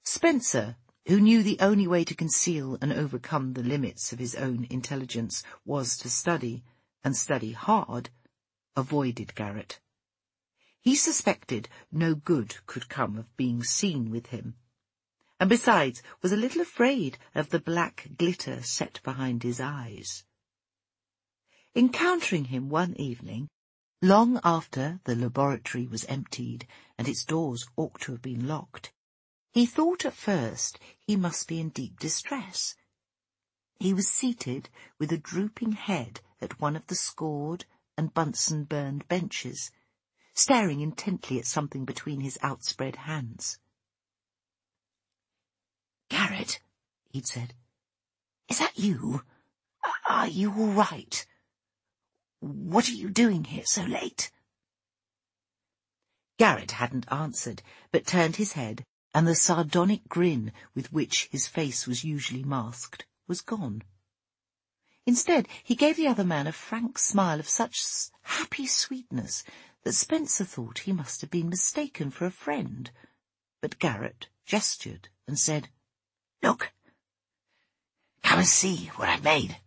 Spencer, who knew the only way to conceal and overcome the limits of his own intelligence was to study, and study hard, avoided Garrett. He suspected no good could come of being seen with him, and besides was a little afraid of the black glitter set behind his eyes. Encountering him one evening, long after the laboratory was emptied and its doors ought to have been locked, he thought at first he must be in deep distress. He was seated with a drooping head at one of the scored and Bunsen-burned benches, staring intently at something between his outspread hands. "Garrett," he'd said, "is that you? Are you all right? What are you doing here so late?" Garrett hadn't answered, but turned his head, and the sardonic grin with which his face was usually masked was gone. Instead, he gave the other man a frank smile of such happy sweetness that Spencer thought he must have been mistaken for a friend. But Garrett gestured and said, "Look, come and see what I've made."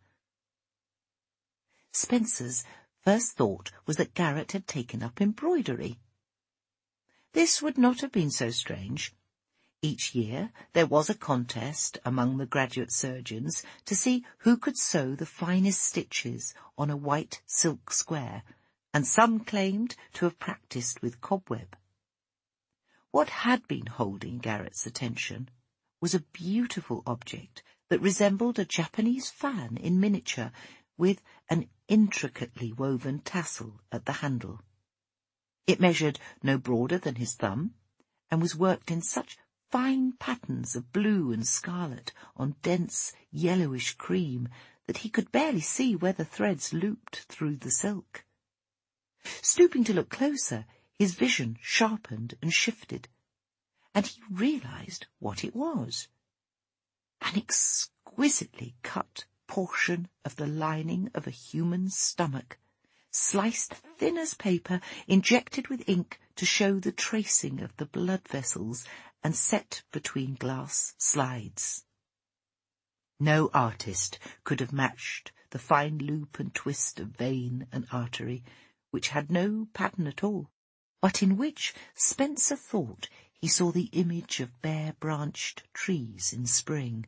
Spencer's first thought was that Garrett had taken up embroidery. This would not have been so strange. Each year there was a contest among the graduate surgeons to see who could sew the finest stitches on a white silk square, and some claimed to have practised with cobweb. What had been holding Garrett's attention was a beautiful object that resembled a Japanese fan in miniature, with an intricately woven tassel at the handle. It measured no broader than his thumb, and was worked in such fine patterns of blue and scarlet on dense yellowish cream that he could barely see where the threads looped through the silk. Stooping to look closer, his vision sharpened and shifted, and he realized what it was. An exquisitely cut portion of the lining of a human stomach, sliced thin as paper, injected with ink to show the tracing of the blood vessels, and set between glass slides. No artist could have matched the fine loop and twist of vein and artery, which had no pattern at all, but in which Spencer thought he saw the image of bare-branched trees in spring.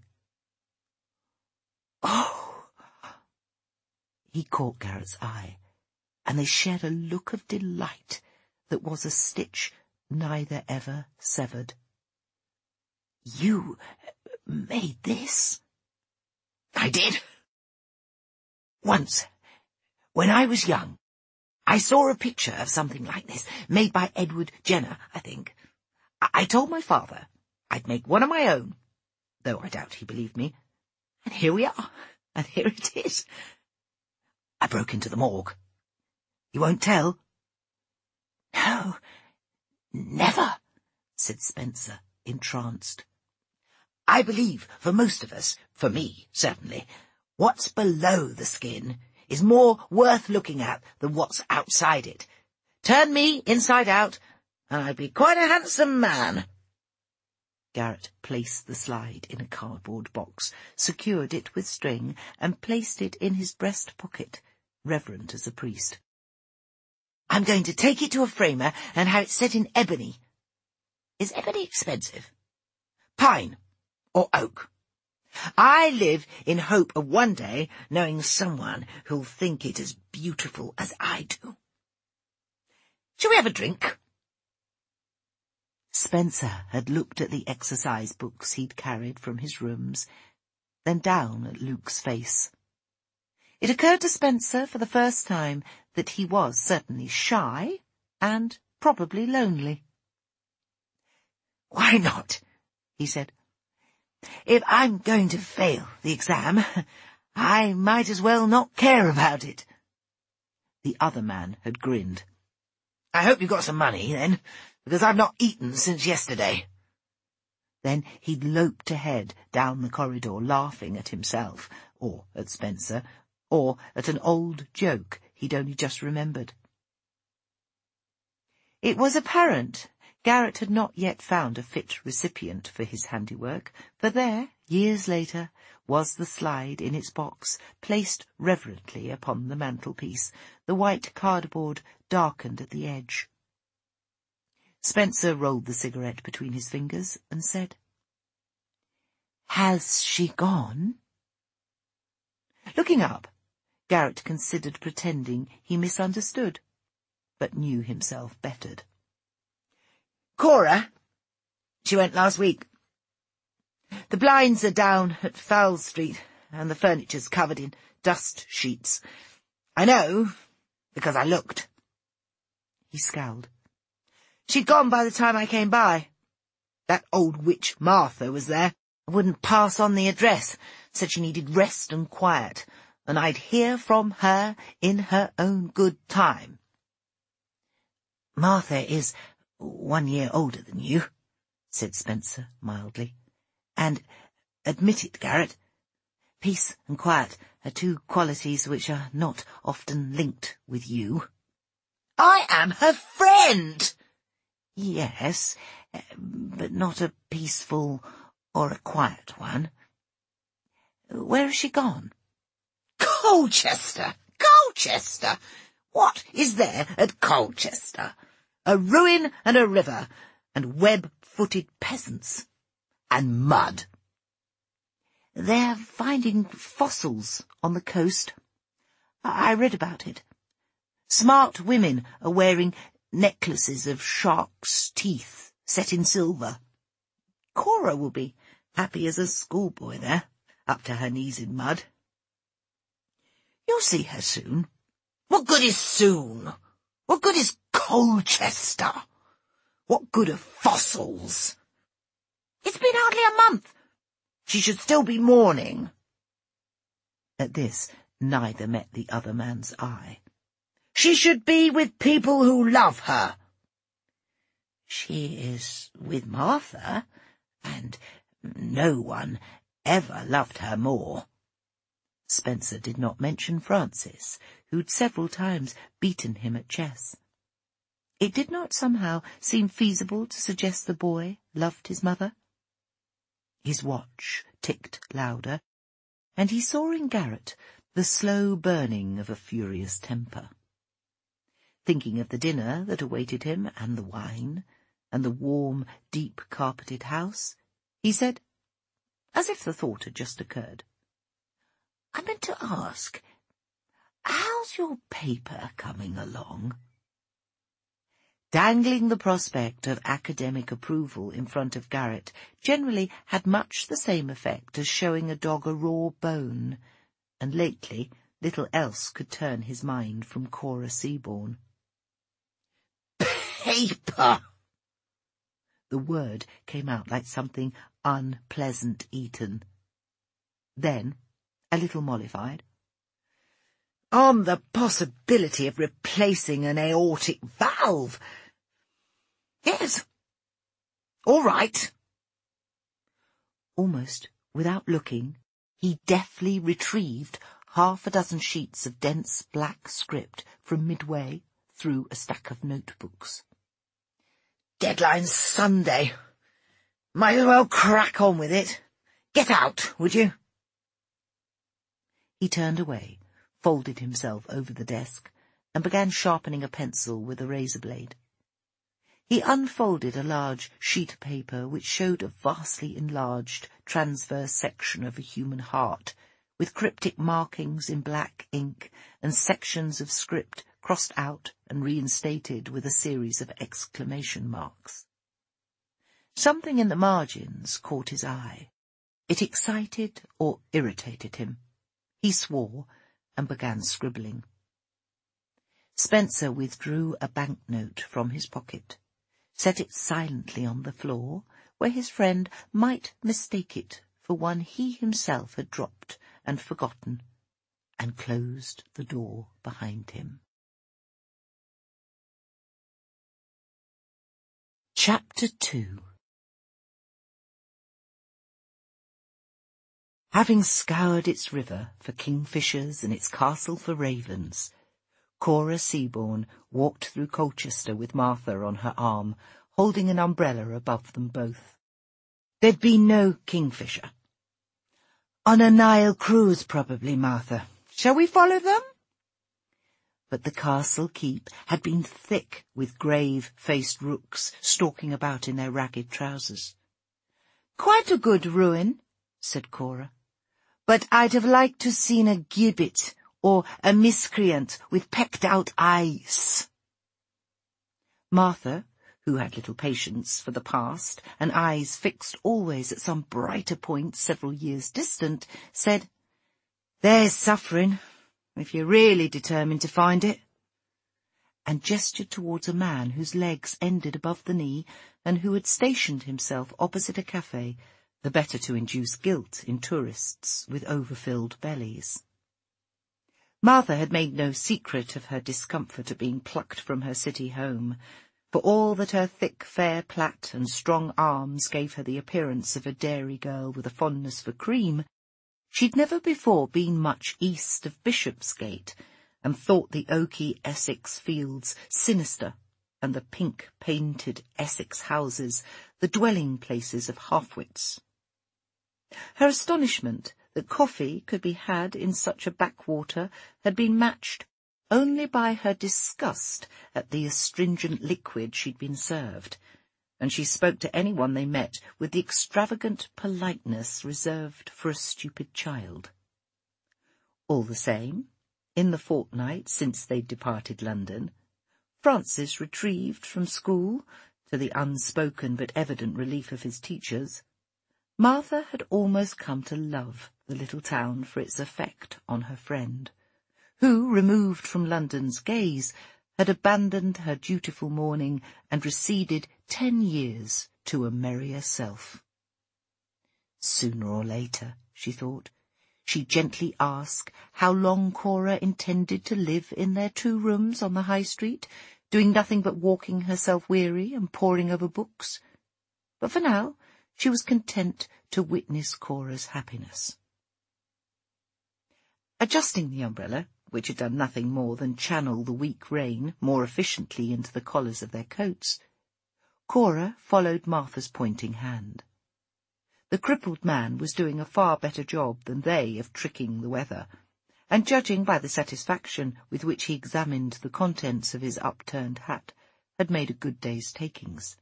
"Oh!" He caught Garrett's eye, and they shared a look of delight that was a stitch neither ever severed. "You made this?" "I did. Once, when I was young, I saw a picture of something like this, made by Edward Jenner, I think. I told my father I'd make one of my own, though I doubt he believed me. And here we are, and here it is. I broke into the morgue. You won't tell?" "No, never," said Spencer, entranced. "I believe for most of us, for me certainly, what's below the skin is more worth looking at than what's outside it. Turn me inside out, and I'd be quite a handsome man." Garrett placed the slide in a cardboard box, secured it with string, and placed it in his breast pocket, reverent as a priest. "I'm going to take it to a framer and have it set in ebony. Is ebony expensive? Pine or oak? I live in hope of one day knowing someone who'll think it as beautiful as I do. Shall we have a drink?" Spencer had looked at the exercise books he'd carried from his rooms, then down at Luke's face. It occurred to Spencer for the first time that he was certainly shy and probably lonely. "Why not?" he said. "If I'm going to fail the exam, I might as well not care about it." The other man had grinned. "I hope you've got some money, then, because I've not eaten since yesterday." Then he'd loped ahead down the corridor, laughing at himself, or at Spencer, or at an old joke he'd only just remembered. It was apparent Garrett had not yet found a fit recipient for his handiwork, for there, years later, was the slide in its box, placed reverently upon the mantelpiece, the white cardboard darkened at the edge. Spencer rolled the cigarette between his fingers and said, "Has she gone?" Looking up, Garrett considered pretending he misunderstood, but knew himself bettered. "Cora? She went last week. The blinds are down at Fowle Street, and the furniture's covered in dust sheets. I know, because I looked." He scowled. "She'd gone by the time I came by. That old witch Martha was there. I wouldn't pass on the address. Said she needed rest and quiet, and I'd hear from her in her own good time." "Martha is 1 year older than you," said Spencer mildly. "And, admit it, Garrett, peace and quiet are two qualities which are not often linked with you." "I am her friend!" "Yes, but not a peaceful or a quiet one. Where has she gone?" "Colchester! Colchester! What is there at Colchester? A ruin and a river, and web-footed peasants, and mud." "They're finding fossils on the coast. I read about it. Smart women are wearing necklaces of sharks' teeth set in silver. Cora will be happy as a schoolboy there, up to her knees in mud." "You'll see her soon." "What good is soon? What good is Colchester? What good are fossils? It's been hardly a month. She should still be mourning." At this, neither met the other man's eye. "She should be with people who love her." "She is with Martha, and no one ever loved her more." Spencer did not mention Francis, who'd several times beaten him at chess. It did not somehow seem feasible to suggest the boy loved his mother. His watch ticked louder, and he saw in Garrett the slow burning of a furious temper. Thinking of the dinner that awaited him, and the wine, and the warm, deep-carpeted house, he said, as if the thought had just occurred, "I meant to ask, how's your paper coming along?" Dangling the prospect of academic approval in front of Garrett generally had much the same effect as showing a dog a raw bone, and lately little else could turn his mind from Cora Seaborn. "Paper!" The word came out like something unpleasant eaten. Then, a little mollified, "On the possibility of replacing an aortic valve. Yes. All right." Almost without looking, he deftly retrieved 6 sheets of dense black script from midway through a stack of notebooks. "Deadline's Sunday. Might as well crack on with it. Get out, would you?" He turned away, folded himself over the desk, and began sharpening a pencil with a razor blade. He unfolded a large sheet of paper which showed a vastly enlarged transverse section of a human heart, with cryptic markings in black ink and sections of script crossed out and reinstated with a series of exclamation marks. Something in the margins caught his eye. It excited or irritated him. He swore and began scribbling. Spencer withdrew a banknote from his pocket, set it silently on the floor, where his friend might mistake it for one he himself had dropped and forgotten, and closed the door behind him. Chapter 2. Having scoured its river for kingfishers and its castle for ravens, Cora Seaborn walked through Colchester with Martha on her arm, holding an umbrella above them both. There'd been no kingfisher. On a Nile cruise, probably, Martha. Shall we follow them? But the castle keep had been thick with grave-faced rooks stalking about in their ragged trousers. Quite a good ruin, said Cora, but I'd have liked to seen a gibbet or a miscreant with pecked-out eyes. Martha, who had little patience for the past and eyes fixed always at some brighter point several years distant, said, There's suffering, if you're really determined to find it, and gestured towards a man whose legs ended above the knee and who had stationed himself opposite a cafe, the better to induce guilt in tourists with overfilled bellies. Martha had made no secret of her discomfort at being plucked from her city home. For all that her thick, fair plait and strong arms gave her the appearance of a dairy girl with a fondness for cream, she'd never before been much east of Bishopsgate, and thought the oaky Essex fields sinister, and the pink-painted Essex houses the dwelling-places of half-wits. Her astonishment that coffee could be had in such a backwater had been matched only by her disgust at the astringent liquid she'd been served, and she spoke to anyone they met with the extravagant politeness reserved for a stupid child. All the same, in the fortnight since they'd departed London, Francis retrieved from school, to the unspoken but evident relief of his teachers, Martha had almost come to love the little town for its effect on her friend, who, removed from London's gaze, had abandoned her dutiful mourning and receded 10 years to a merrier self. Sooner or later, she thought, she'd gently ask how long Cora intended to live in their 2 rooms on the High Street, doing nothing but walking herself weary and poring over books. But for now, she was content to witness Cora's happiness. Adjusting the umbrella, which had done nothing more than channel the weak rain more efficiently into the collars of their coats, Cora followed Martha's pointing hand. The crippled man was doing a far better job than they of tricking the weather, and judging by the satisfaction with which he examined the contents of his upturned hat, had made a good day's takings.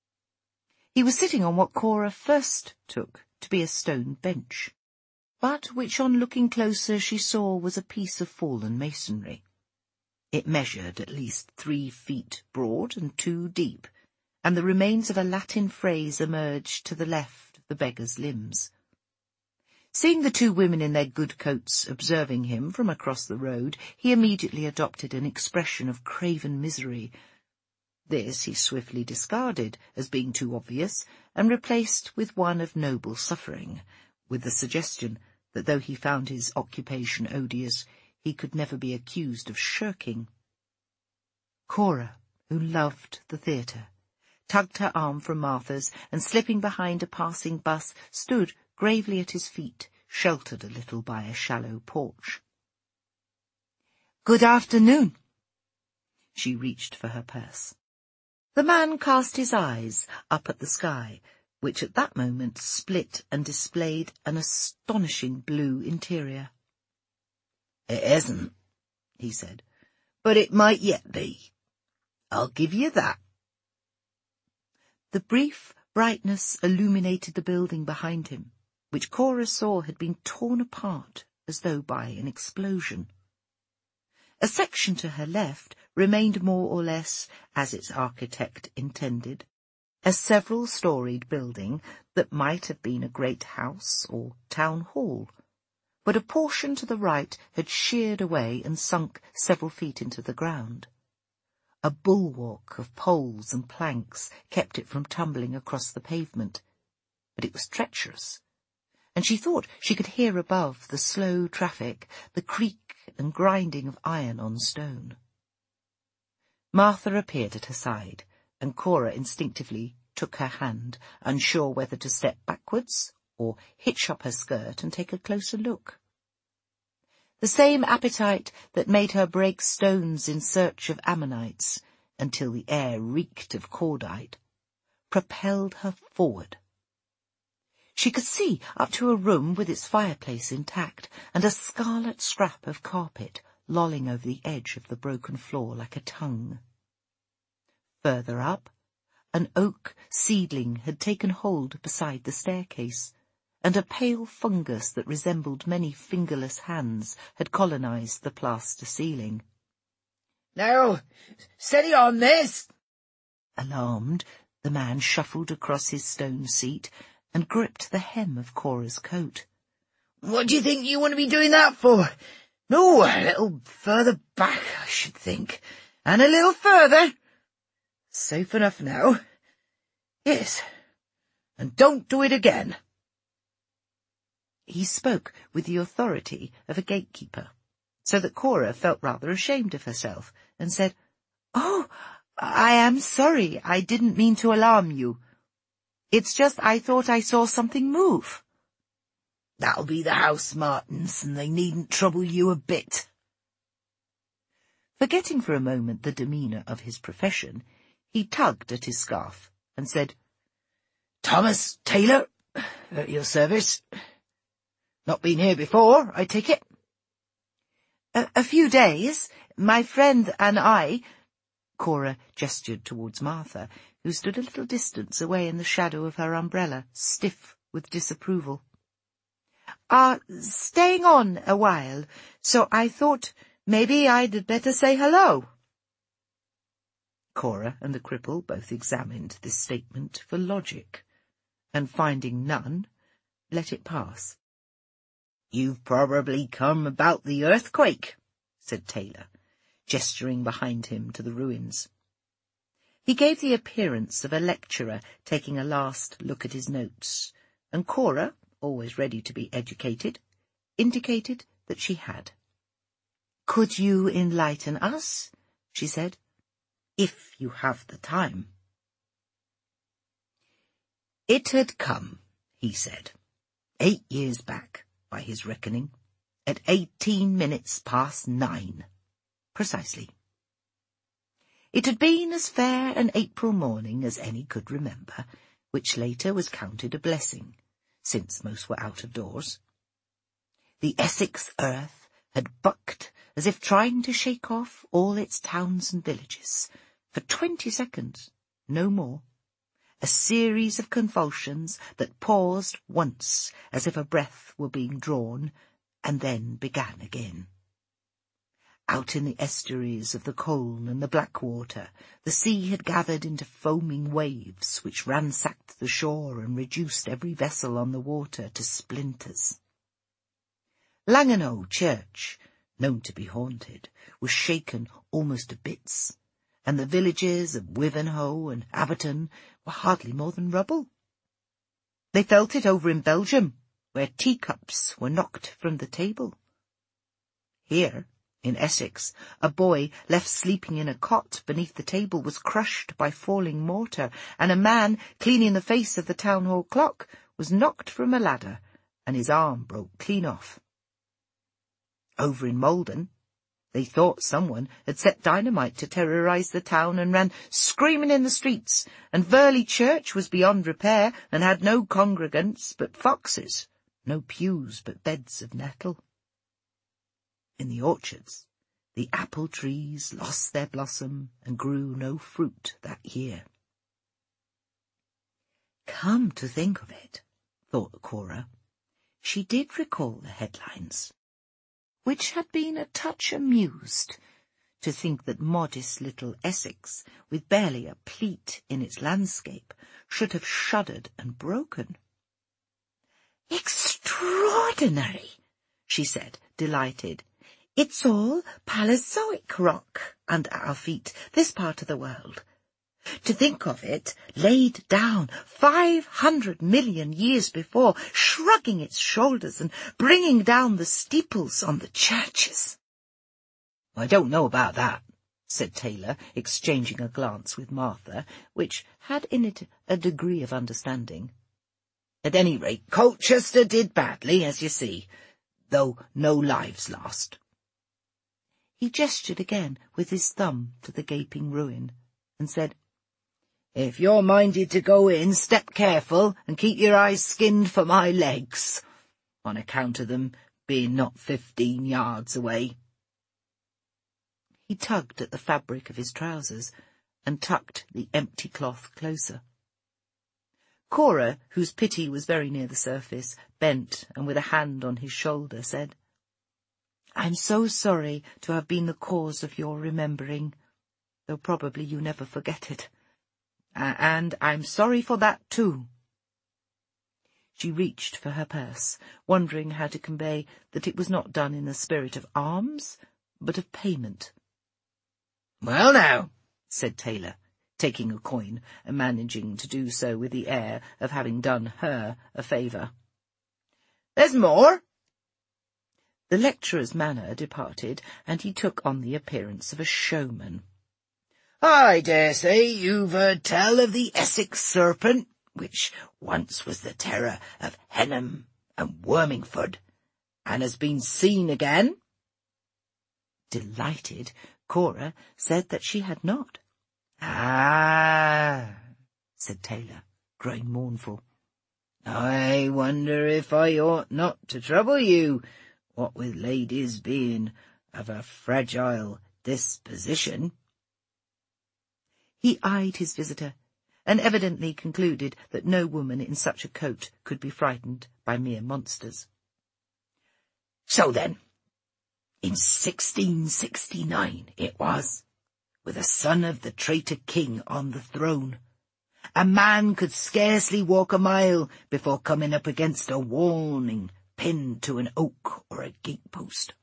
He was sitting on what Cora first took to be a stone bench, but which on looking closer she saw was a piece of fallen masonry. It measured at least 3 feet broad and 2 deep, and the remains of a Latin phrase emerged to the left of the beggar's limbs. Seeing the 2 women in their good coats observing him from across the road, he immediately adopted an expression of craven misery. This he swiftly discarded as being too obvious, and replaced with one of noble suffering, with the suggestion that though he found his occupation odious, he could never be accused of shirking. Cora, who loved the theatre, tugged her arm from Martha's, and slipping behind a passing bus, stood gravely at his feet, sheltered a little by a shallow porch. "Good afternoon." She reached for her purse. The man cast his eyes up at the sky, which at that moment split and displayed an astonishing blue interior. "It isn't," he said, "but it might yet be. I'll give you that." The brief brightness illuminated the building behind him, which Cora saw had been torn apart as though by an explosion. A section to her left remained more or less as its architect intended, a several-storied building that might have been a great house or town hall, but a portion to the right had sheared away and sunk several feet into the ground. A bulwark of poles and planks kept it from tumbling across the pavement, but it was treacherous, and she thought she could hear above the slow traffic the creak and grinding of iron on stone. Martha appeared at her side, and Cora instinctively took her hand, unsure whether to step backwards or hitch up her skirt and take a closer look. The same appetite that made her break stones in search of ammonites, until the air reeked of cordite, propelled her forward. She could see up to a room with its fireplace intact and a scarlet scrap of carpet lolling over the edge of the broken floor like a tongue. Further up, an oak seedling had taken hold beside the staircase, and a pale fungus that resembled many fingerless hands had colonized the plaster ceiling. "Now, steady on, miss!" Alarmed, the man shuffled across his stone seat and gripped the hem of Cora's coat. "What do you think you want to be doing that for? No, a little further back, I should think. And a little further. Safe enough now. Yes. And don't do it again." He spoke with the authority of a gatekeeper, so that Cora felt rather ashamed of herself, and said, "Oh, I am sorry. I didn't mean to alarm you. It's just I thought I saw something move." "That'll be the house martins, and they needn't trouble you a bit." Forgetting for a moment the demeanour of his profession, he tugged at his scarf and said, "Thomas Taylor, at your service. Not been here before, I take it?" A few days. My friend and I—" Cora gestured towards Martha, who stood a little distance away in the shadow of her umbrella, stiff with disapproval. "Are staying on a while, so I thought maybe I'd better say hello." Cora and the cripple both examined this statement for logic, and finding none, let it pass. "You've probably come about the earthquake," said Taylor, gesturing behind him to the ruins. He gave the appearance of a lecturer taking a last look at his notes, and Cora, always ready to be educated, indicated that she had. "Could you enlighten us?" she said, "if you have the time." It had come, he said, 8 years back, by his reckoning, at 18 minutes past 9. Precisely. It had been as fair an April morning as any could remember, which later was counted a blessing, since most were out of doors. The Essex earth had bucked as if trying to shake off all its towns and villages, for 20 seconds, no more. A series of convulsions that paused once as if a breath were being drawn, and then began again. Out in the estuaries of the Colne and the Blackwater, the sea had gathered into foaming waves which ransacked the shore and reduced every vessel on the water to splinters. Langhenoe Church, known to be haunted, was shaken almost to bits, and the villages of Wivenhoe and Aberton were hardly more than rubble. They felt it over in Belgium, where teacups were knocked from the table. Here, in Essex, a boy left sleeping in a cot beneath the table was crushed by falling mortar, and a man cleaning the face of the town hall clock was knocked from a ladder, and his arm broke clean off. Over in Malden, they thought someone had set dynamite to terrorise the town and ran screaming in the streets, and Verley Church was beyond repair and had no congregants but foxes, no pews but beds of nettle. In the orchards, the apple trees lost their blossom and grew no fruit that year. Come to think of it, thought Cora, she did recall the headlines, which had been a touch amused to think that modest little Essex, with barely a pleat in its landscape, should have shuddered and broken. "Extraordinary," she said, delighted. "It's all Paleozoic rock under our feet, this part of the world. To think of it laid down 500 million years before, shrugging its shoulders and bringing down the steeples on the churches." "I don't know about that," said Taylor, exchanging a glance with Martha, which had in it a degree of understanding. "At any rate, Colchester did badly, as you see, though no lives lost." He gestured again with his thumb to the gaping ruin, and said, If you're minded to go in, step careful and keep your eyes skinned for my legs, on account of them being not 15 yards away." He tugged at the fabric of his trousers and tucked the empty cloth closer. Cora, whose pity was very near the surface, bent and with a hand on his shoulder said, "I'm so sorry to have been the cause of your remembering, though probably you never forget it. And I'm sorry for that too." She reached for her purse, wondering how to convey that it was not done in the spirit of alms, but of payment. "Well now," said Taylor, taking a coin and managing to do so with the air of having done her a favour. "There's more." The lecturer's manner departed, and he took on the appearance of a showman. "I dare say you've heard tell of the Essex serpent, which once was the terror of Henham and Wormingford, and has been seen again?" Delighted, Cora said that she had not. "Ah," said Taylor, growing mournful. "I wonder if I ought not to trouble you, what with ladies being of a fragile disposition." He eyed his visitor, and evidently concluded that no woman in such a coat could be frightened by mere monsters. "So then, in 1669 it was, with the son of the traitor king on the throne, a man could scarcely walk a mile before coming up against a warning pinned to an oak or a gatepost.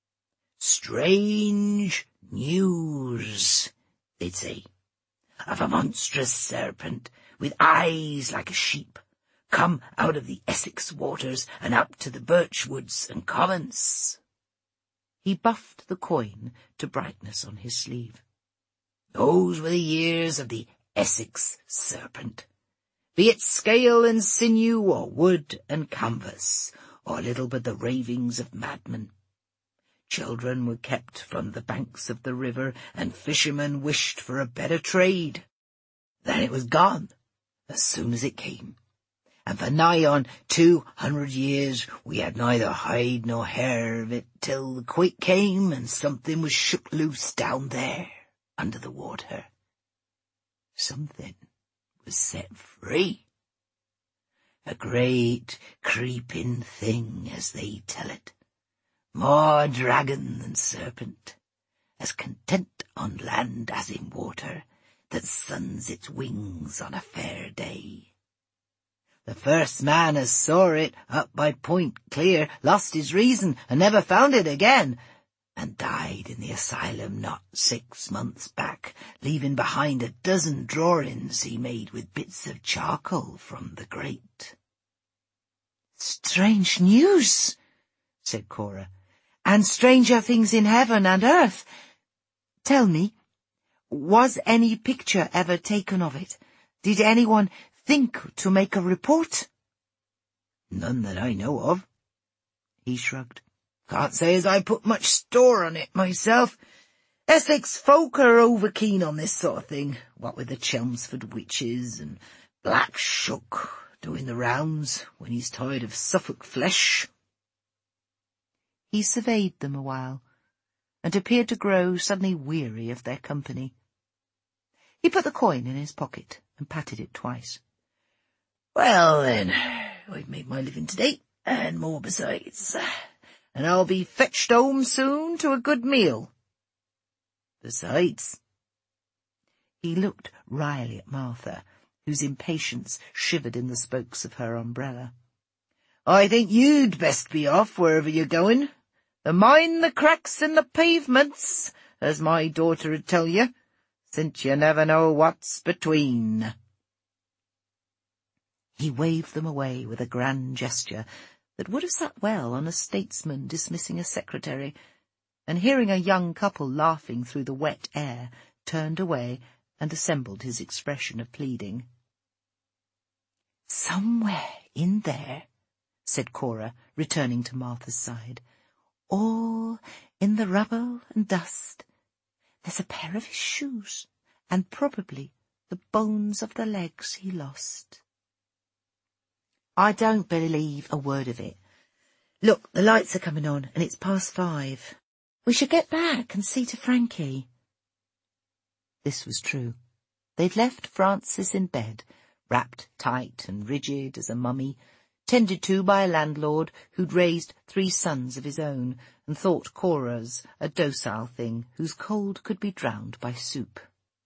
Strange news, they'd say, of a monstrous serpent with eyes like a sheep, come out of the Essex waters and up to the birch woods and commons. He buffed the coin to brightness on his sleeve. Those were the years of the Essex serpent, be it scale and sinew or wood and canvas, or little but the ravings of madmen. Children were kept from the banks of the river, and fishermen wished for a better trade. Then it was gone, as soon as it came, and for nigh on 200 years we had neither hide nor hair of it, till the quake came and something was shook loose down there under the water. Something was set free. A great creeping thing, as they tell it, more dragon than serpent, as content on land as in water, that suns its wings on a fair day. The first man as saw it up by Point Clear lost his reason and never found it again, and died in the asylum not 6 months back, leaving behind a dozen drawings he made with bits of charcoal from the grate." "Strange news," said Cora, "and stranger things in heaven and earth. Tell me, was any picture ever taken of it? Did anyone think to make a report?" "None that I know of." He shrugged. "Can't say as I put much store on it myself. Essex folk are over keen on this sort of thing, what with the Chelmsford witches and Black Shuck doing the rounds when he's tired of Suffolk flesh." He surveyed them a while, and appeared to grow suddenly weary of their company. He put the coin in his pocket and patted it twice. "Well then, I've made my living today, and more besides, and I'll be fetched home soon to a good meal. Besides—" He looked wryly at Martha, whose impatience shivered in the spokes of her umbrella. "I think you'd best be off wherever you're going. Mind the cracks in the pavements, as my daughter'd tell you, since you never know what's between." He waved them away with a grand gesture that would have sat well on a statesman dismissing a secretary, and hearing a young couple laughing through the wet air, turned away and assembled his expression of pleading. "Somewhere in there," said Cora, returning to Martha's side, "all in the rubble and dust, there's a pair of his shoes, and probably the bones of the legs he lost. I don't believe a word of it. Look, the lights are coming on, and it's 5:30. We should get back and see to Frankie. This was true. They'd left Francis in bed, wrapped tight and rigid as a mummy, tended to by a landlord who'd raised 3 sons of his own and thought Cora's a docile thing whose cold could be drowned by soup.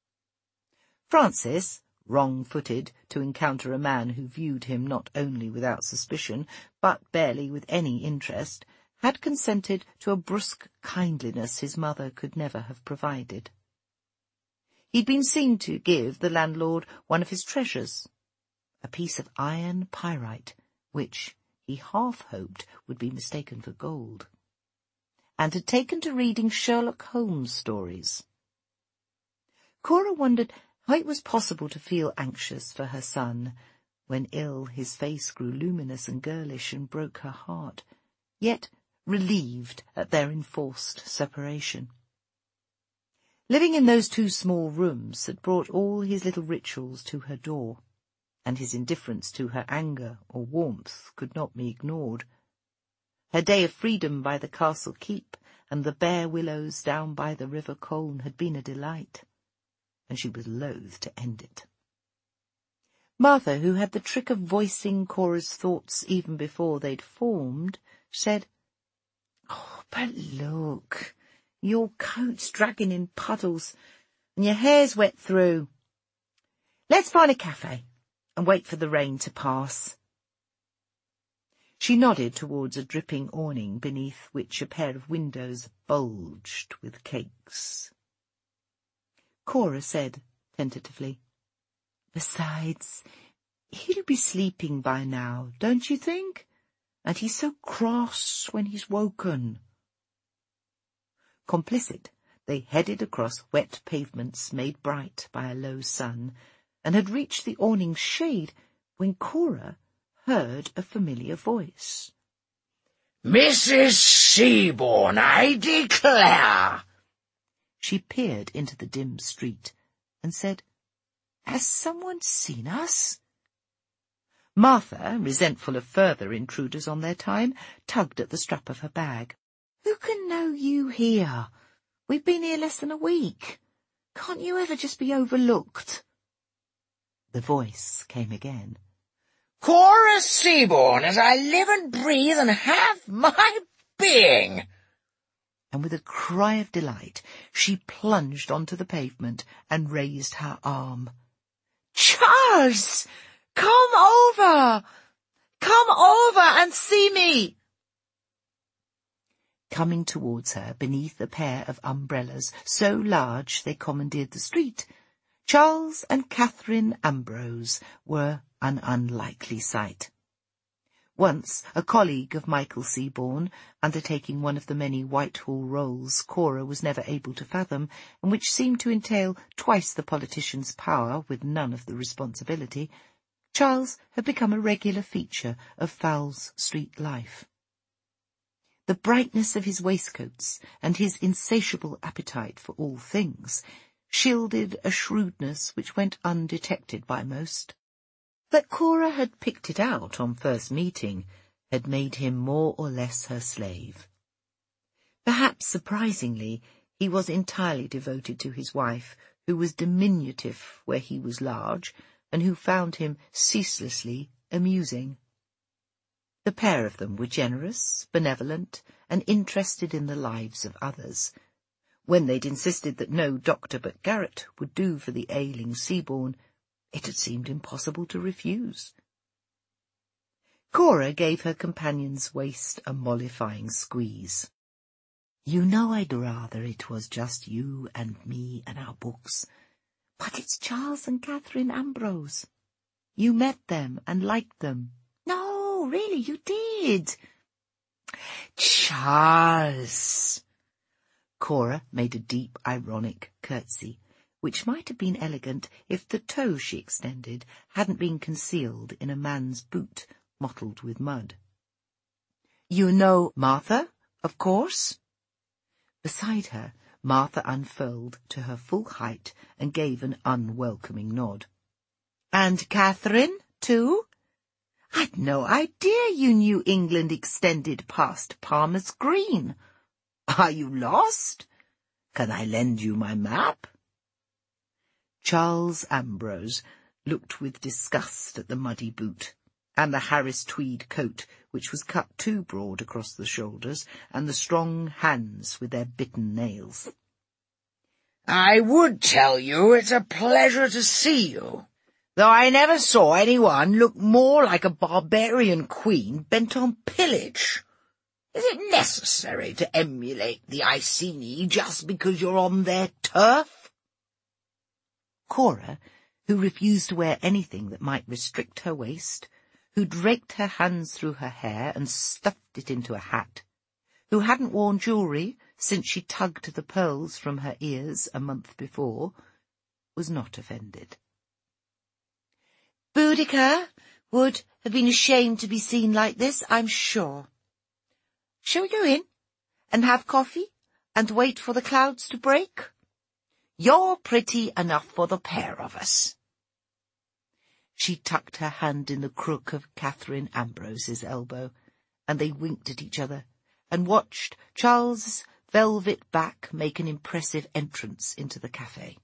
Francis, wrong-footed to encounter a man who viewed him not only without suspicion, but barely with any interest, had consented to a brusque kindliness his mother could never have provided. He'd been seen to give the landlord one of his treasures, a piece of iron pyrite, which he half hoped would be mistaken for gold, and had taken to reading Sherlock Holmes stories. Cora wondered how it was possible to feel anxious for her son. When ill, his face grew luminous and girlish and broke her heart, yet relieved at their enforced separation. Living in those 2 small rooms had brought all his little rituals to her door, and his indifference to her anger or warmth could not be ignored. Her day of freedom by the castle keep and the bare willows down by the River Colne had been a delight, and she was loath to end it. Martha, who had the trick of voicing Cora's thoughts even before they'd formed, said, "Oh, but look, your coat's dragging in puddles, and your hair's wet through. Let's find a cafe and wait for the rain to pass." She nodded towards a dripping awning beneath which a pair of windows bulged with cakes. Cora said tentatively, "Besides, he'll be sleeping by now, don't you think? And he's so cross when he's woken." Complicit, they headed across wet pavements made bright by a low sun, and had reached the awning's shade when Cora heard a familiar voice. "Mrs. Seaborn, I declare!" She peered into the dim street and said, "Has someone seen us?" Martha, resentful of further intruders on their time, tugged at the strap of her bag. "Who can know you here? We've been here less than a week. Can't you ever just be overlooked?" The voice came again. "Cora Seaborn, as I live and breathe and have my being!" And with a cry of delight, she plunged onto the pavement and raised her arm. "Charles! Come over! Come over and see me!" Coming towards her beneath a pair of umbrellas so large they commandeered the street, Charles and Catherine Ambrose were an unlikely sight. Once, a colleague of Michael Seaborn, undertaking one of the many Whitehall roles Cora was never able to fathom, and which seemed to entail twice the politician's power with none of the responsibility, Charles had become a regular feature of Fowles Street life. The brightness of his waistcoats and his insatiable appetite for all things shielded a shrewdness which went undetected by most. That Cora had picked it out on first meeting had made him more or less her slave. Perhaps surprisingly, he was entirely devoted to his wife, who was diminutive where he was large, and who found him ceaselessly amusing. The pair of them were generous, benevolent, and interested in the lives of others. When they'd insisted that no doctor but Garrett would do for the ailing Seaborn, it had seemed impossible to refuse. Cora gave her companion's waist a mollifying squeeze. "You know I'd rather it was just you and me and our books. But it's Charles and Catherine Ambrose. You met them and liked them." "No, really, you did." "Charles!" Cora made a deep, ironic curtsy, which might have been elegant if the toe she extended hadn't been concealed in a man's boot mottled with mud. "You know Martha, of course?" Beside her, Martha unfurled to her full height and gave an unwelcoming nod. "And Catherine, too? I'd no idea you knew England extended past Palmer's Green. Are you lost? Can I lend you my map?" Charles Ambrose looked with disgust at the muddy boot, and the Harris tweed coat, which was cut too broad across the shoulders, and the strong hands with their bitten nails. "I would tell you it's a pleasure to see you, though I never saw anyone look more like a barbarian queen bent on pillage. Is it necessary to emulate the Iceni just because you're on their turf?" Cora, who refused to wear anything that might restrict her waist, who raked her hands through her hair and stuffed it into a hat, who hadn't worn jewellery since she tugged the pearls from her ears a month before, was not offended. "Boudica would have been ashamed to be seen like this, I'm sure. Shall we go in and have coffee and wait for the clouds to break? You're pretty enough for the pair of us." She tucked her hand in the crook of Catherine Ambrose's elbow, and they winked at each other and watched Charles's velvet back make an impressive entrance into the cafe.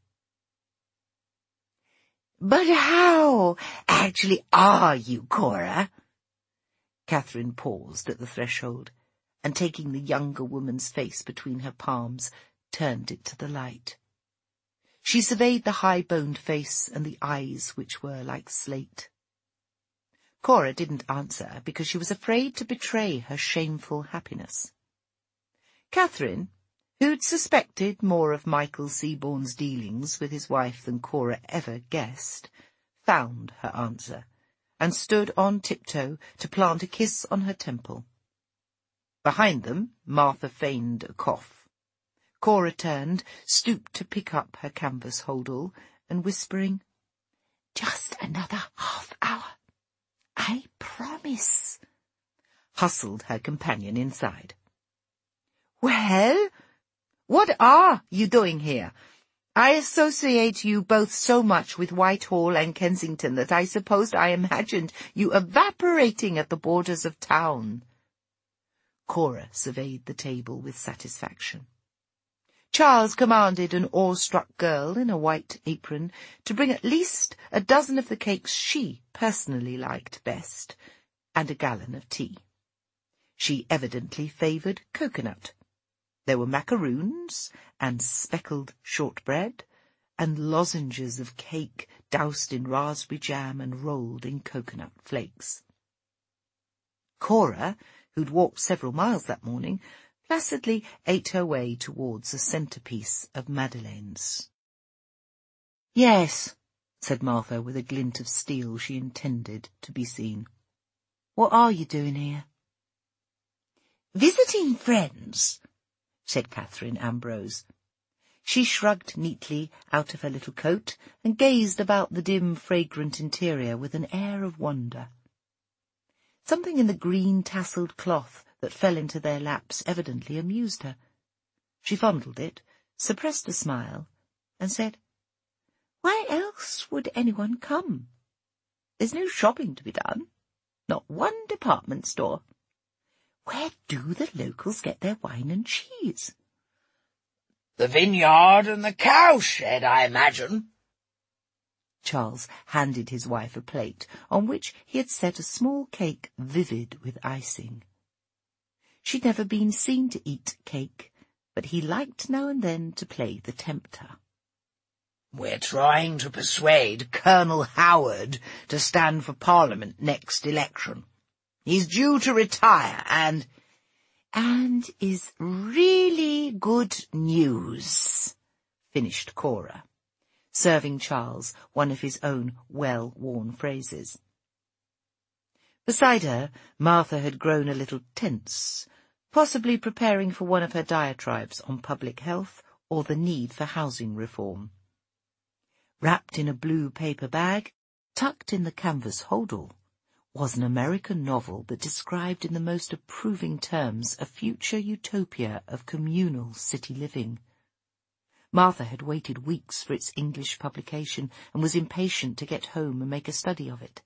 "But how actually are you, Cora?" Catherine paused at the threshold, and taking the younger woman's face between her palms, turned it to the light. She surveyed the high-boned face and the eyes which were like slate. Cora didn't answer because she was afraid to betray her shameful happiness. Catherine, who'd suspected more of Michael Seaborne's dealings with his wife than Cora ever guessed, found her answer, and stood on tiptoe to plant a kiss on her temple. Behind them, Martha feigned a cough. Cora turned, stooped to pick up her canvas holdall, and whispering, "Just another half hour, I promise," hustled her companion inside. "Well, what are you doing here? I associate you both so much with Whitehall and Kensington that I supposed I imagined you evaporating at the borders of town." Cora surveyed the table with satisfaction. Charles commanded an awestruck girl in a white apron to bring at least a dozen of the cakes she personally liked best, and a gallon of tea. She evidently favoured coconut. There were macaroons and speckled shortbread, and lozenges of cake doused in raspberry jam and rolled in coconut flakes. Cora, who'd walked several miles that morning, placidly ate her way towards a centrepiece of madeleines. "Yes," said Martha with a glint of steel she intended to be seen. "What are you doing here?" "Visiting friends," said Catherine Ambrose. She shrugged neatly out of her little coat and gazed about the dim, fragrant interior with an air of wonder. Something in the green tasselled cloth that fell into their laps evidently amused her. She fondled it, suppressed a smile, and said, "Why else would anyone come? There's no shopping to be done, not one department store. Where do the locals get their wine and cheese?" "The vineyard and the cowshed, I imagine." Charles handed his wife a plate on which he had set a small cake vivid with icing. She'd never been seen to eat cake, but he liked now and then to play the tempter. "We're trying to persuade Colonel Howard to stand for Parliament next election. He's due to retire and is really good news," finished Cora, serving Charles one of his own well-worn phrases. Beside her, Martha had grown a little tense, possibly preparing for one of her diatribes on public health or the need for housing reform. Wrapped in a blue paper bag, tucked in the canvas holdall, was an American novel that described in the most approving terms a future utopia of communal city living, Martha had waited weeks for its English publication and was impatient to get home and make a study of it.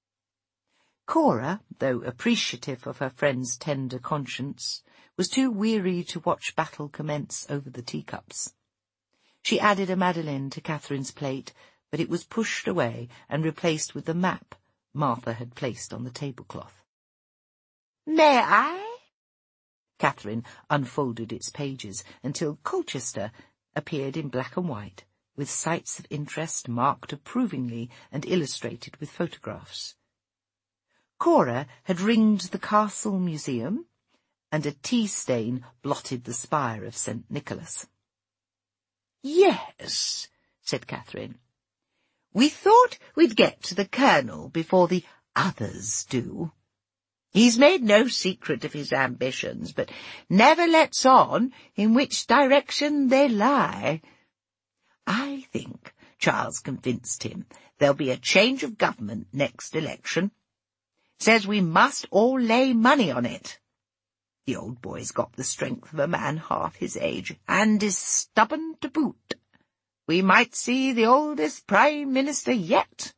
Cora, though appreciative of her friend's tender conscience, was too weary to watch battle commence over the teacups. She added a madeleine to Catherine's plate, but it was pushed away and replaced with the map Martha had placed on the tablecloth. "May I?" Catherine unfolded its pages until Colchester appeared in black and white, with sites of interest marked approvingly and illustrated with photographs. Cora had ringed the Castle Museum, and a tea stain blotted the spire of St. Nicholas. "Yes," said Catherine. "We thought we'd get to the Colonel before the others do. He's made no secret of his ambitions, but never lets on in which direction they lie. I think Charles convinced him there'll be a change of government next election. Says we must all lay money on it. The old boy's got the strength of a man half his age, and is stubborn to boot. We might see the oldest Prime Minister yet."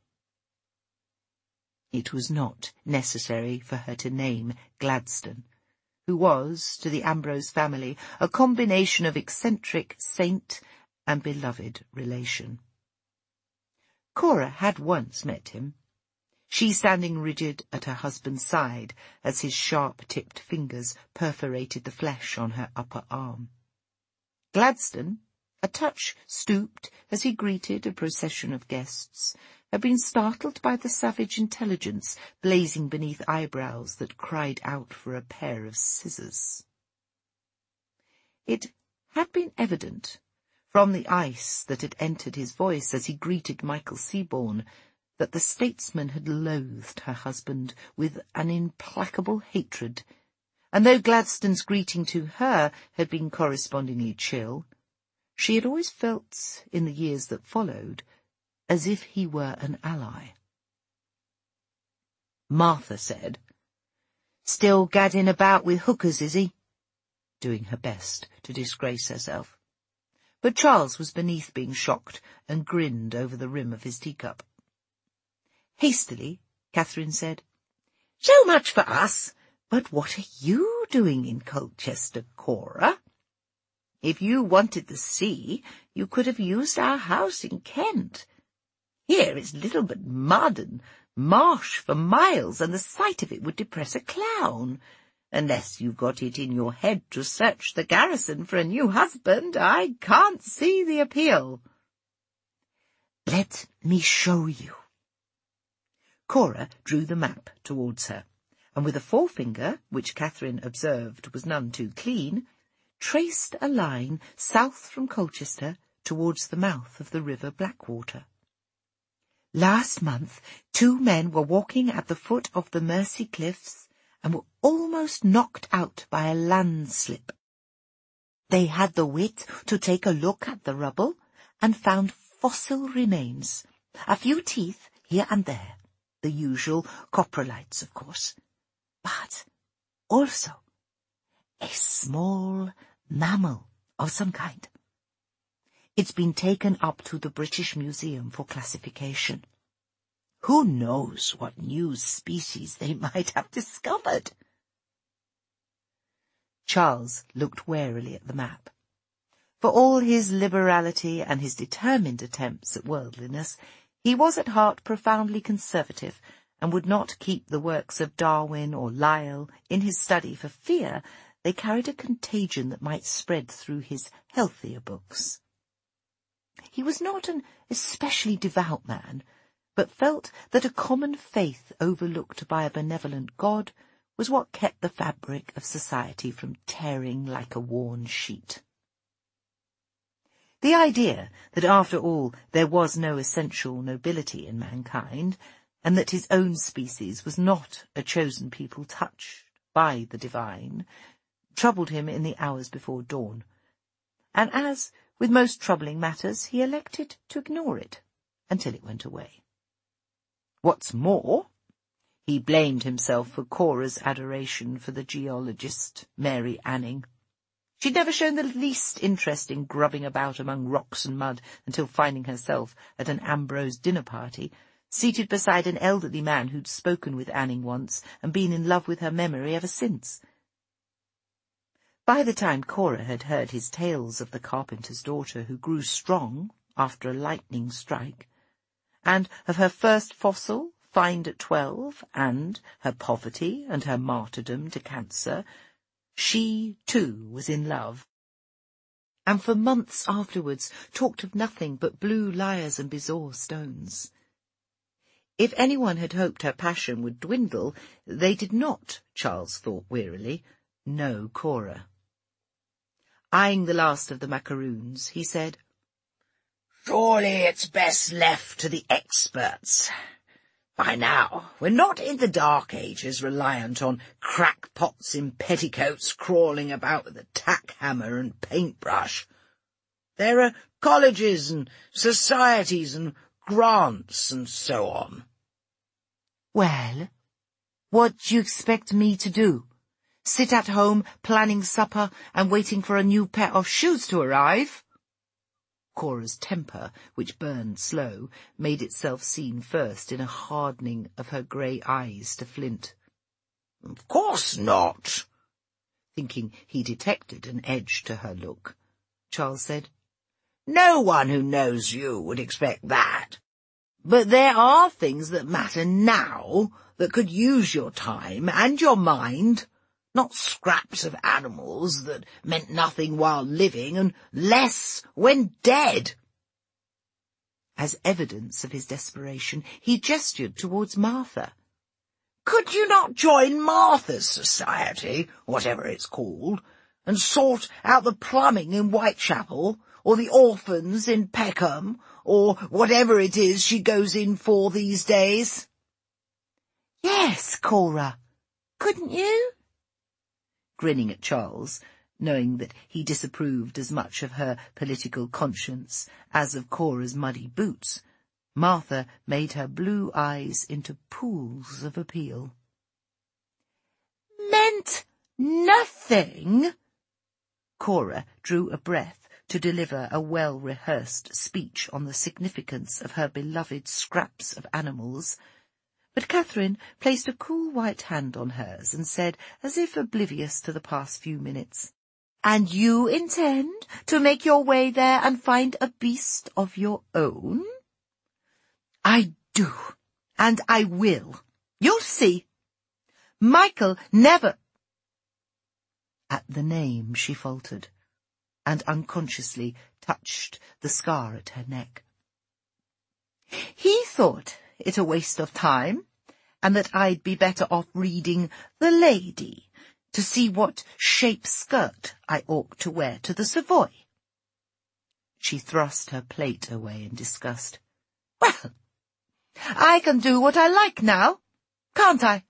It was not necessary for her to name Gladstone, who was, to the Ambrose family, a combination of eccentric saint and beloved relation. Cora had once met him, she standing rigid at her husband's side as his sharp-tipped fingers perforated the flesh on her upper arm. Gladstone, a touch stooped as he greeted a procession of guests, had been startled by the savage intelligence blazing beneath eyebrows that cried out for a pair of scissors. It had been evident, from the ice that had entered his voice as he greeted Michael Seaborn, that the statesman had loathed her husband with an implacable hatred, and though Gladstone's greeting to her had been correspondingly chill, she had always felt, in the years that followed, as if he were an ally. Martha said, "Still gadding about with hookers, is he?" doing her best to disgrace herself. But Charles was beneath being shocked and grinned over the rim of his teacup. Hastily, Catherine said, "So much for us, but what are you doing in Colchester, Cora? If you wanted the sea, you could have used our house in Kent. Here it's little but mud and marsh for miles, and the sight of it would depress a clown. Unless you've got it in your head to search the garrison for a new husband, I can't see the appeal." "Let me show you." Cora drew the map towards her, and with a forefinger, which Catherine observed was none too clean, traced a line south from Colchester towards the mouth of the River Blackwater. "Last month 2 men were walking at the foot of the Mersey Cliffs and were almost knocked out by a landslip. They had the wit to take a look at the rubble and found fossil remains, a few teeth here and there, the usual coprolites, of course, but also a small mammal of some kind. It's been taken up to the British Museum for classification. Who knows what new species they might have discovered?" Charles looked warily at the map. For all his liberality and his determined attempts at worldliness, he was at heart profoundly conservative, and would not keep the works of Darwin or Lyell in his study for fear they carried a contagion that might spread through his healthier books. He was not an especially devout man, but felt that a common faith overlooked by a benevolent God was what kept the fabric of society from tearing like a worn sheet. The idea that after all there was no essential nobility in mankind, and that his own species was not a chosen people touched by the divine, troubled him in the hours before dawn, and as with most troubling matters, he elected to ignore it until it went away. What's more, he blamed himself for Cora's adoration for the geologist Mary Anning. She'd never shown the least interest in grubbing about among rocks and mud until finding herself at an Ambrose dinner party, seated beside an elderly man who'd spoken with Anning once and been in love with her memory ever since. By the time Cora had heard his tales of the carpenter's daughter who grew strong after a lightning strike, and of her first fossil, fined at 12, and her poverty and her martyrdom to cancer, she, too, was in love, and for months afterwards talked of nothing but blue lyres and bezoar stones. If anyone had hoped her passion would dwindle, they did not, Charles thought wearily, know Cora. Eyeing the last of the macaroons, he said, "Surely it's best left to the experts. By now, we're not in the Dark Ages reliant on crackpots in petticoats crawling about with a tack hammer and paintbrush. There are colleges and societies and grants and so on." "Well, what do you expect me to do? Sit at home planning supper and waiting for a new pair of shoes to arrive?" Cora's temper, which burned slow, made itself seen first in a hardening of her grey eyes to flint. "Of course not." Thinking he detected an edge to her look, Charles said, "No one who knows you would expect that. "But there are things that matter now that could use your time and your mind, not scraps of animals that meant nothing while living and less when dead." As evidence of his desperation, he gestured towards Martha. "Could you not join Martha's society, whatever it's called, and sort out the plumbing in Whitechapel, or the orphans in Peckham, or whatever it is she goes in for these days?" "Yes, Cora. Couldn't you?" Grinning at Charles, knowing that he disapproved as much of her political conscience as of Cora's muddy boots, Martha made her blue eyes into pools of appeal. "Meant nothing?" Cora drew a breath to deliver a well-rehearsed speech on the significance of her beloved scraps of animals, but Catherine placed a cool white hand on hers and said, as if oblivious to the past few minutes, "And you intend to make your way there and find a beast of your own?" "I do, and I will. You'll see. Michael never—" At the name she faltered, and unconsciously touched the scar at her neck. "He thought it a waste of time, and that I'd be better off reading The Lady to see what shape skirt I ought to wear to the Savoy." She thrust her plate away in disgust. "Well, I can do what I like now, can't I?"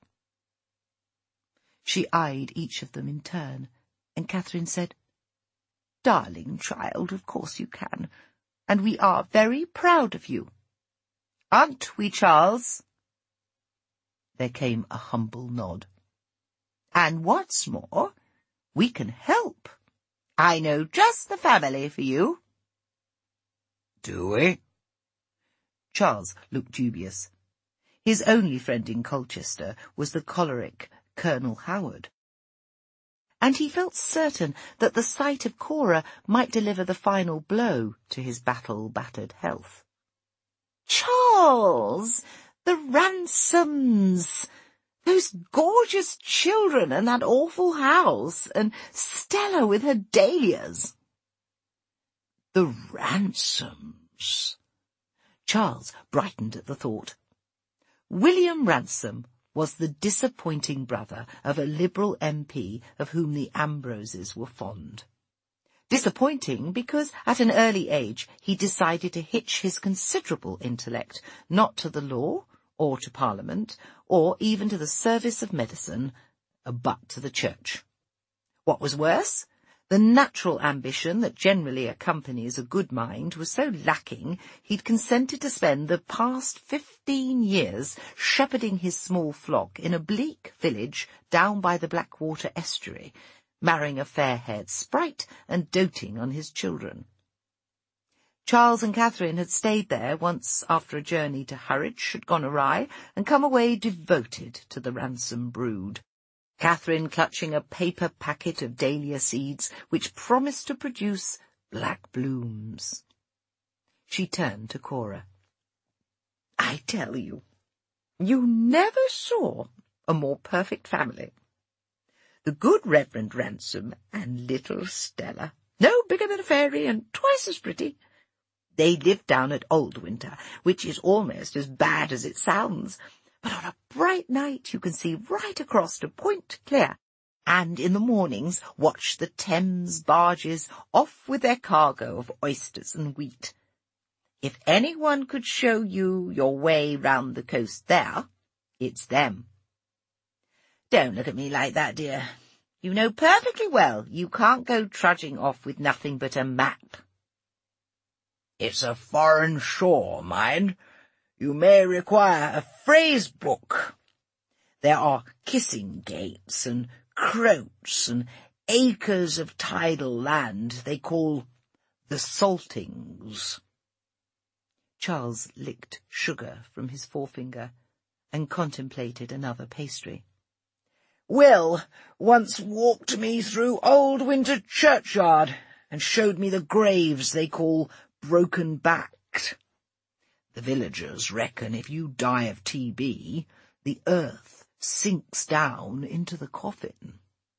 She eyed each of them in turn, and Catherine said, "Darling child, of course you can, and we are very proud of you. Aren't we, Charles?" There came a humble nod. "And what's more, we can help. I know just the family for you." "Do we?" Charles looked dubious. His only friend in Colchester was the choleric Colonel Howard, and he felt certain that the sight of Cora might deliver the final blow to his battle-battered health. "Charles, the Ransoms, those gorgeous children and that awful house, and Stella with her dahlias." "The Ransoms?" Charles brightened at the thought. William Ransom was the disappointing brother of a Liberal MP of whom the Ambroses were fond. Disappointing because at an early age he decided to hitch his considerable intellect not to the law or to Parliament or even to the service of medicine, but to the Church. What was worse, the natural ambition that generally accompanies a good mind was so lacking he'd consented to spend the past 15 years shepherding his small flock in a bleak village down by the Blackwater estuary, marrying a fair-haired sprite and doting on his children. Charles and Catherine had stayed there once after a journey to Harwich had gone awry, and come away devoted to the Ransom brood. Catherine clutching a paper packet of dahlia seeds which promised to produce black blooms. She turned to Cora. "I tell you, you never saw a more perfect family. The good Reverend Ransom and little Stella, no bigger than a fairy and twice as pretty. They live down at Oldwinter, which is almost as bad as it sounds, but on a bright night you can see right across to Point Clear, and in the mornings watch the Thames barges off with their cargo of oysters and wheat. If anyone could show you your way round the coast there, it's them." "Don't look at me like that, dear. You know perfectly well you can't go trudging off with nothing but a map." "It's a foreign shore, mind. You may require a phrase book. There are kissing gates and croats and acres of tidal land they call the Saltings." Charles licked sugar from his forefinger and contemplated another pastry. "Will once walked me through Oldwinter churchyard and showed me the graves they call broken-backed. The villagers reckon if you die of TB, the earth sinks down into the coffin."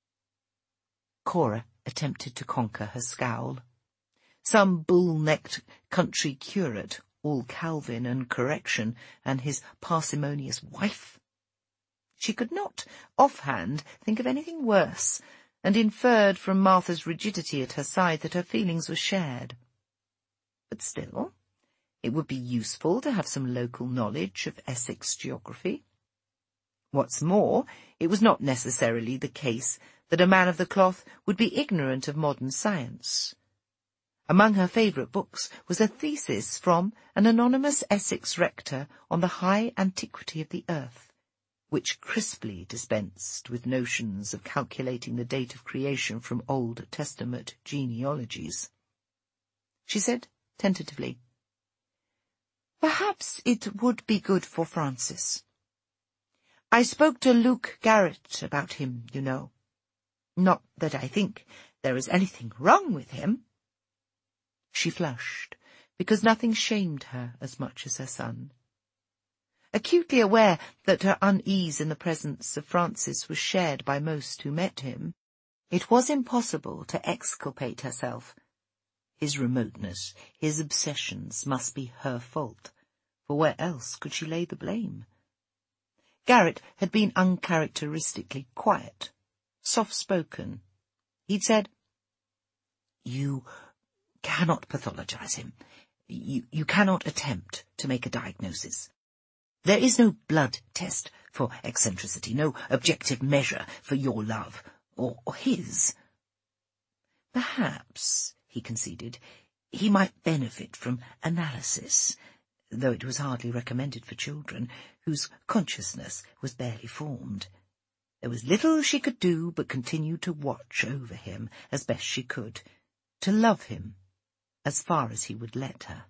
Cora attempted to conquer her scowl. Some bull-necked country curate, all Calvin and correction, and his parsimonious wife. She could not, offhand, think of anything worse, and inferred from Martha's rigidity at her side that her feelings were shared. But still, it would be useful to have some local knowledge of Essex geography. What's more, it was not necessarily the case that a man of the cloth would be ignorant of modern science. Among her favourite books was a thesis from an anonymous Essex rector on the high antiquity of the earth, which crisply dispensed with notions of calculating the date of creation from Old Testament genealogies. She said tentatively, "Perhaps it would be good for Francis. I spoke to Luke Garrett about him, you know. Not that I think there is anything wrong with him." She flushed, because nothing shamed her as much as her son. Acutely aware that her unease in the presence of Francis was shared by most who met him, it was impossible to exculpate herself. His remoteness, his obsessions must be her fault, for where else could she lay the blame? Garrett had been uncharacteristically quiet, soft-spoken. He'd said, "You cannot pathologize him. You cannot attempt to make a diagnosis. There is no blood test for eccentricity, no objective measure for your love, or his. Perhaps, he conceded, he might benefit from analysis, though it was hardly recommended for children, whose consciousness was barely formed. There was little she could do but continue to watch over him as best she could, to love him as far as he would let her."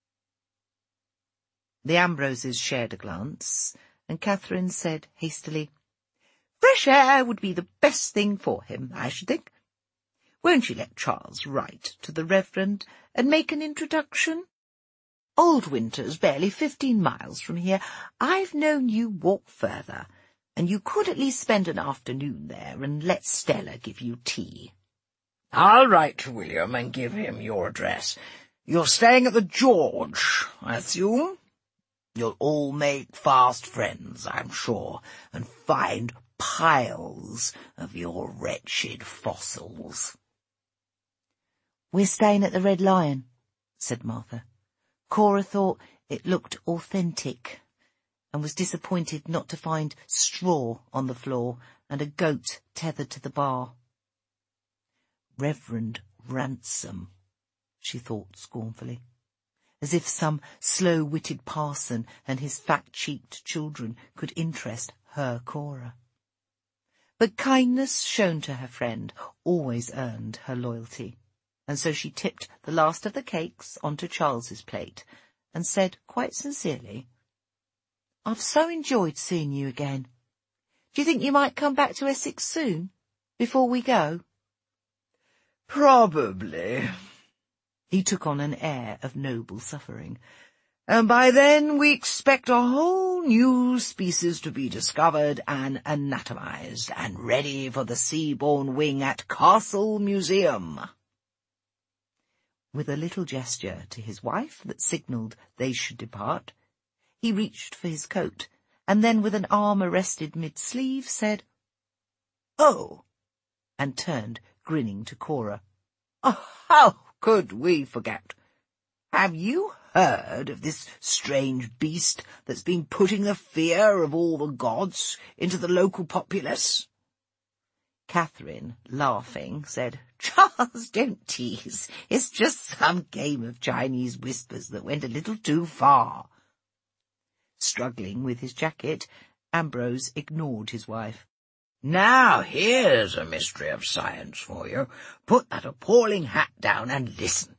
The Ambroses shared a glance, and Catherine said hastily, "Fresh air would be the best thing for him, I should think. Won't you let Charles write to the Reverend and make an introduction? Oldwinter's barely 15 miles from here. I've known you walk further, and you could at least spend an afternoon there and let Stella give you tea." "I'll write to William and give him your address. You're staying at the George, I assume? You'll all make fast friends, I'm sure, and find piles of your wretched fossils." "We're staying at the Red Lion," said Martha. Cora thought it looked authentic, and was disappointed not to find straw on the floor and a goat tethered to the bar. Reverend Ransom, she thought scornfully, as if some slow-witted parson and his fat-cheeked children could interest her Cora. But kindness shown to her friend always earned her loyalty, and so she tipped the last of the cakes onto Charles's plate and said quite sincerely, "I've so enjoyed seeing you again. Do you think you might come back to Essex soon, before we go?" "Probably." He took on an air of noble suffering. "And by then we expect a whole new species to be discovered and anatomized and ready for the Seabourn wing at Castle Museum." With a little gesture to his wife that signalled they should depart, he reached for his coat, and then with an arm arrested mid-sleeve said, "Oh," and turned, grinning, to Cora. "Oh, how could we forget? Have you heard of this strange beast that's been putting the fear of all the gods into the local populace?" Catherine, laughing, said, "Charles, don't tease. It's just some game of Chinese whispers that went a little too far." Struggling with his jacket, Ambrose ignored his wife. "Now here's a mystery of science for you. Put that appalling hat down and listen.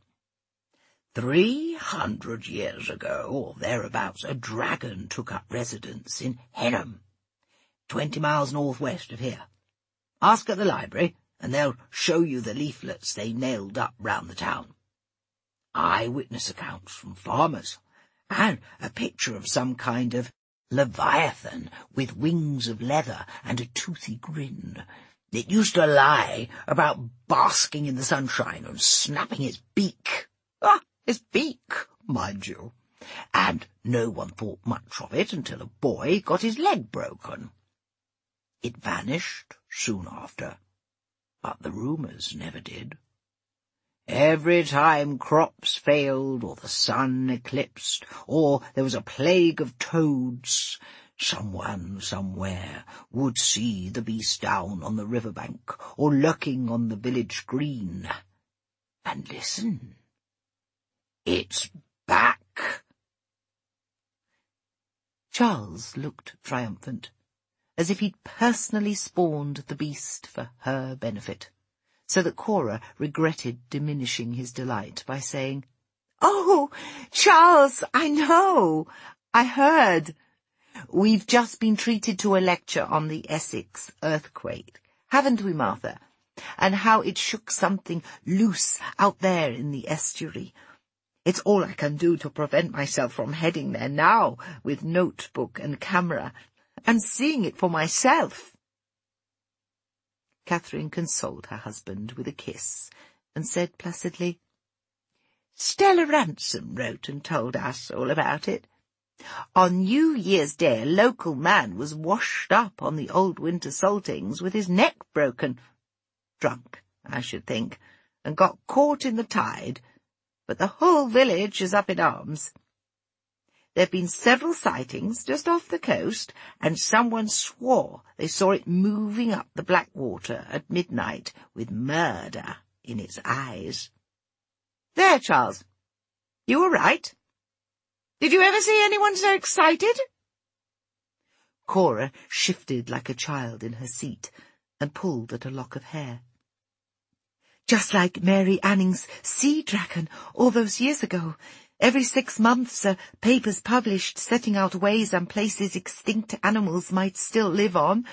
300 years ago, or thereabouts, a dragon took up residence in Henham, 20 miles northwest of here. Ask at the library, and they'll show you the leaflets they nailed up round the town. Eyewitness accounts from farmers, and a picture of some kind of leviathan with wings of leather and a toothy grin. It used to lie about basking in the sunshine and snapping its beak. His beak, mind you. And no one thought much of it until a boy got his leg broken. It vanished soon after, but the rumours never did. Every time crops failed, or the sun eclipsed, or there was a plague of toads, someone somewhere would see the beast down on the riverbank or lurking on the village green. And listen, it's back." Charles looked triumphant, as if he'd personally spawned the beast for her benefit, so that Cora regretted diminishing his delight by saying, "Oh, Charles, I know. I heard. We've just been treated to a lecture on the Essex earthquake, haven't we, Martha? And how it shook something loose out there in the estuary. It's all I can do to prevent myself from heading there now with notebook and camera and seeing it for myself." Catherine consoled her husband with a kiss and said placidly, "Stella Ransom wrote and told us all about it. On New Year's Day, a local man was washed up on the old winter saltings with his neck broken. Drunk, I should think, and got caught in the tide. But the whole village is up in arms. There have been several sightings just off the coast, and someone swore they saw it moving up the Blackwater at midnight with murder in its eyes. There, Charles, you were right. Did you ever see anyone so excited?" Cora shifted like a child in her seat and pulled at a lock of hair. "Just like Mary Anning's sea dragon all those years ago. Every 6 months a paper's published setting out ways and places extinct animals might still live on.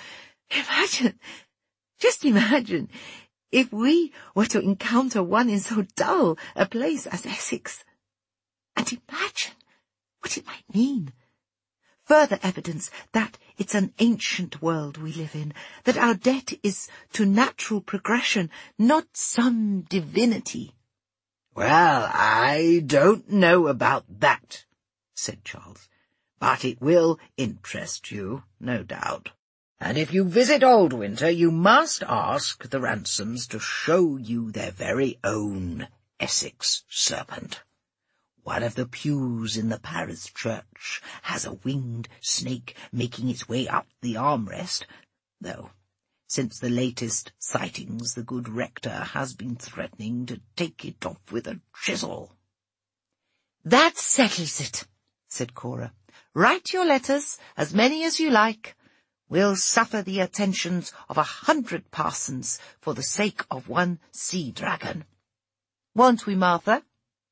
Just imagine, if we were to encounter one in so dull a place as Essex. And imagine what it might mean. Further evidence that it's an ancient world we live in, that our debt is to natural progression, not some divinity." "Well, I don't know about that," said Charles, "but it will interest you, no doubt. And if you visit Aldwinter, you must ask the Ransoms to show you their very own Essex serpent. One of the pews in the parish church has a winged snake making its way up the armrest, though since the latest sightings the good rector has been threatening to take it off with a chisel." "That settles it," said Cora. "Write your letters, as many as you like. We'll suffer the attentions of 100 parsons for the sake of one sea-dragon. Won't we, Martha?"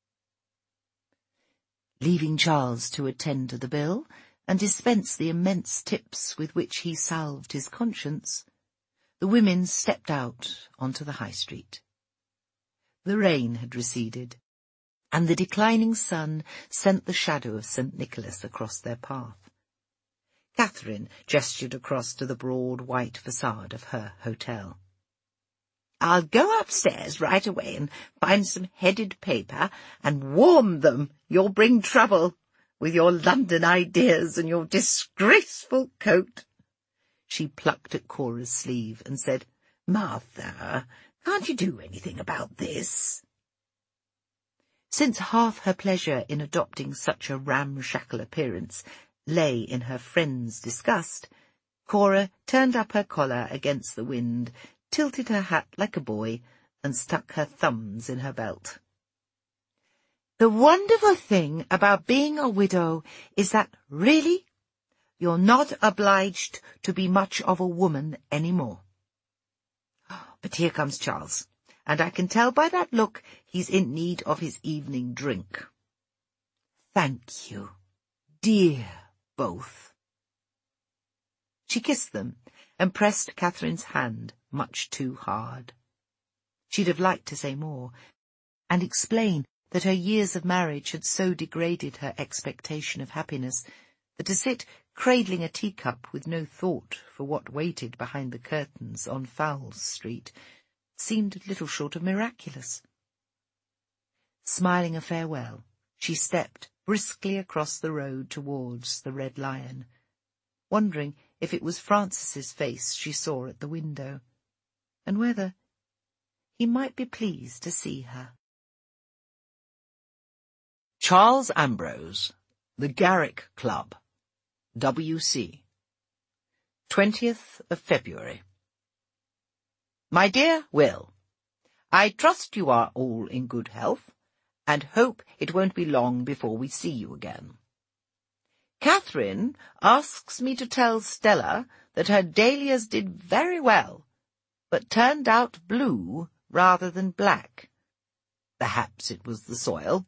Leaving Charles to attend to the bill and dispense the immense tips with which he salved his conscience, the women stepped out onto the high street. The rain had receded, and the declining sun sent the shadow of St. Nicholas across their path. Catherine gestured across to the broad white facade of her hotel. "I'll go upstairs right away and find some headed paper and warn them you'll bring trouble with your London ideas and your disgraceful coat." She plucked at Cora's sleeve and said, "Martha, can't you do anything about this?" Since half her pleasure in adopting such a ramshackle appearance lay in her friend's disgust, Cora turned up her collar against the wind, tilted her hat like a boy, and stuck her thumbs in her belt. "The wonderful thing about being a widow is that, really, you're not obliged to be much of a woman any more. But here comes Charles, and I can tell by that look he's in need of his evening drink. Thank you, dear both." She kissed them and pressed Catherine's hand much too hard. She'd have liked to say more, and explain that her years of marriage had so degraded her expectation of happiness that to sit cradling a teacup with no thought for what waited behind the curtains on Fowles Street seemed little short of miraculous. Smiling a farewell, she stepped briskly across the road towards the Red Lion, wondering if it was Francis's face she saw at the window, and whether he might be pleased to see her. Charles Ambrose, The Garrick Club, W.C. 20th of February. My dear Will, I trust you are all in good health, and hope it won't be long before we see you again. Catherine asks me to tell Stella that her dahlias did very well, but turned out blue rather than black. Perhaps it was the soil.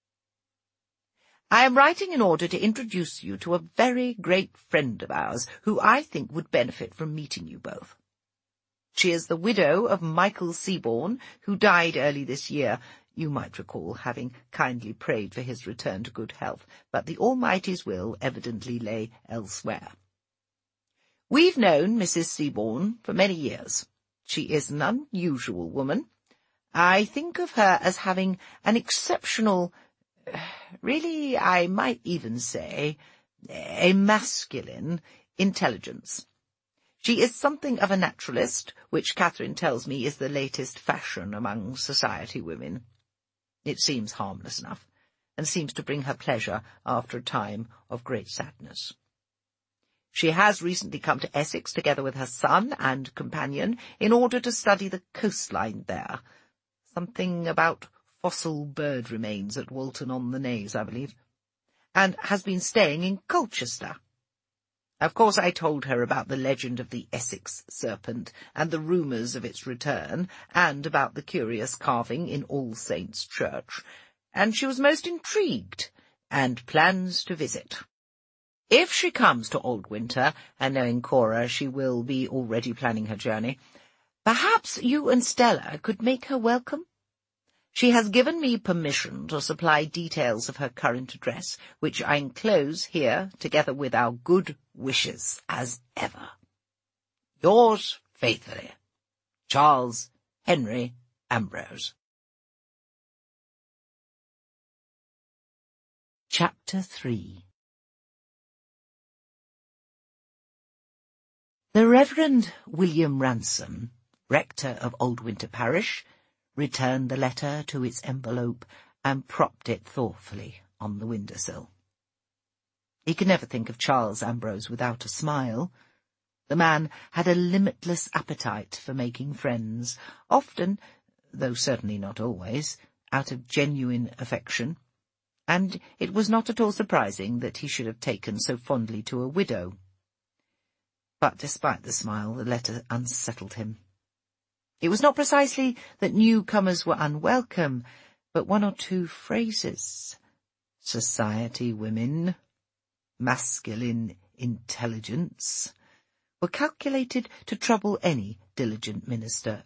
I am writing in order to introduce you to a very great friend of ours, who I think would benefit from meeting you both. She is the widow of Michael Seaborn, who died early this year. You might recall having kindly prayed for his return to good health, but the Almighty's will evidently lay elsewhere. We've known Mrs. Seaborn for many years. She is an unusual woman. I think of her as having an exceptional, really, I might even say, a masculine intelligence. She is something of a naturalist, which Catherine tells me is the latest fashion among society women. It seems harmless enough, and seems to bring her pleasure after a time of great sadness. She has recently come to Essex together with her son and companion in order to study the coastline there. Something about fossil bird remains at Walton-on-the-Naze, I believe, and has been staying in Colchester. Of course, I told her about the legend of the Essex serpent and the rumours of its return, and about the curious carving in All Saints' Church, and she was most intrigued, and plans to visit. If she comes to Aldwinter, and knowing Cora, she will be already planning her journey, perhaps you and Stella could make her welcome? She has given me permission to supply details of her current address, which I enclose here, together with our good wishes, as ever. Yours faithfully, Charles Henry Ambrose. Chapter 3. The Reverend William Ransom, rector of Aldwinter Parish, returned the letter to its envelope and propped it thoughtfully on the windowsill. He could never think of Charles Ambrose without a smile. The man had a limitless appetite for making friends, often, though certainly not always, out of genuine affection, and it was not at all surprising that he should have taken so fondly to a widow. But despite the smile, the letter unsettled him. It was not precisely that newcomers were unwelcome, but one or two phrases. Society women, masculine intelligence, were calculated to trouble any diligent minister